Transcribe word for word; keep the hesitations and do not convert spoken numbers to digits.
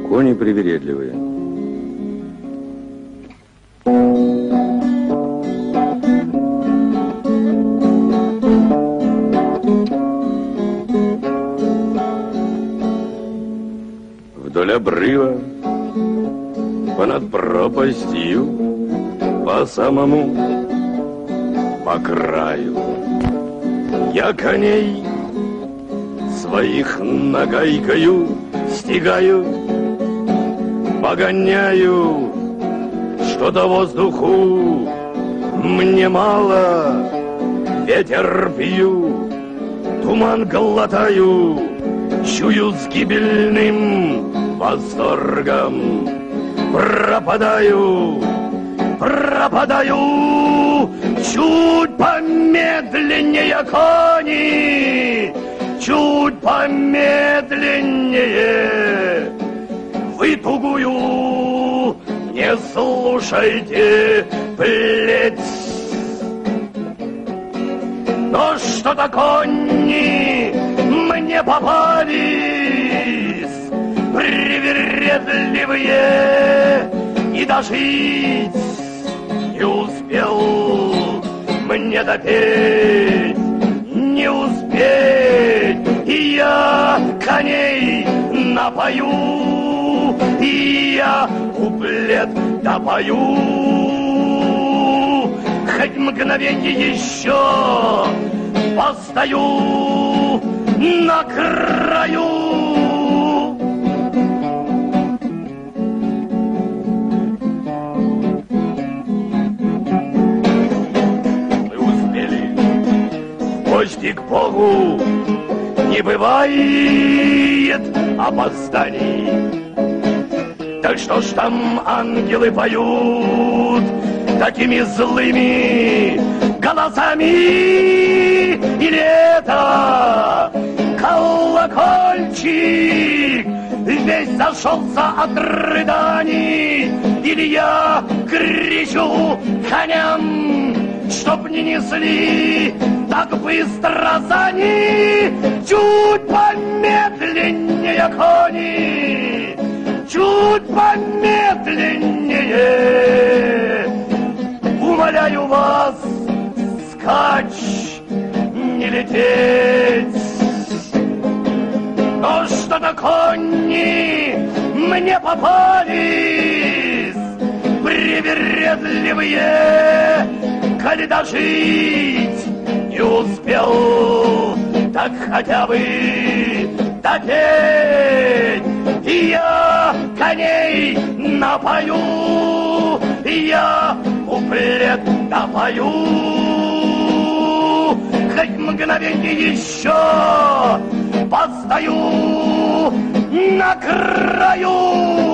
Кони привередливые. Вдоль обрыва, понад пропастью, по самому, по краю, я коней своих нагайкою стигаю, погоняю, что-то воздуху мне мало, ветер пью, туман глотаю, чую с гибельным восторгом, пропадаю, пропадаю, чуть помедленнее кони, чуть помедленнее. Вы тугую не слушайте плеть. Но что-то кони мне попались, привередливые, и дожить не успел мне допеть, не успеть, и я коней напою, и я куплет допою, хоть мгновенье еще постою на краю. Мы успели, почти к Богу, не бывает опозданий. Так что ж там ангелы поют такими злыми голосами, или это колокольчик весь зашелся от рыданий, или я кричу коням, чтоб не несли так быстро сани, чуть помедленнее кони, чуть помедленнее. Умоляю вас, скачь, не лететь. Но что-то кони мне попались, привередливые, коли дожить не успел, так хотя бы допеть. И я коней напою, и я куплет допою, хоть мгновенье еще постою на краю.